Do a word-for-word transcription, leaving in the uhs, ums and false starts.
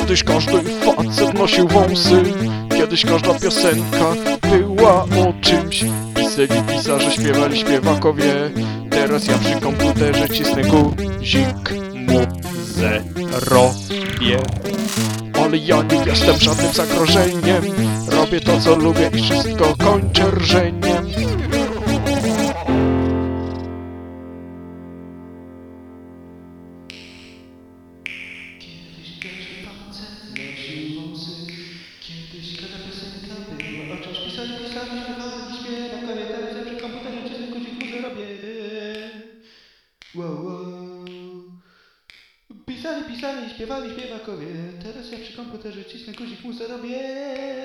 Kiedyś każdy facet nosił wąsy, kiedyś każda piosenka była o czymś. Pisali pisarze, śpiewali śpiewakowie, teraz ja przy komputerze cisnę guzik, muzę robię. Ale ja nie jestem żadnym zagrożeniem, robię to co lubię i wszystko kończę rżeniem. Kiedyś pierwszy facet nosił wąsy, kiedyś każda piosenka była o czymś. Pisali, pisali, śpiewali, śpiewakowie, teraz ja przy komputerze cisnę guzik, muzę robię. Wow, wow. Pisali, pisali, śpiewali, śpiewakowie, teraz ja przy komputerze cisnę guzik, muzę robię.